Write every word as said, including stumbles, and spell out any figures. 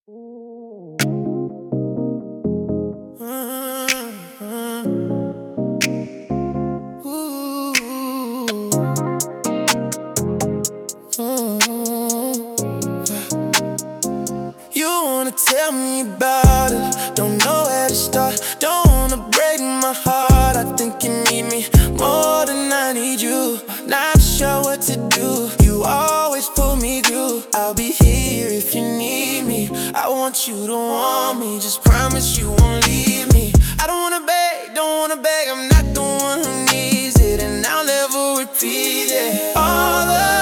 You wanna tell me about it, don't know where to start. Don't wanna break my heart, I think you need me more than I need you. Not sure what to do, you always pull me through. I'll be here if you need me, I want you to want me. Just promise you won't leave me. I don't wanna beg, don't wanna beg, I'm not the one who needs it, and I'll never repeat it. All the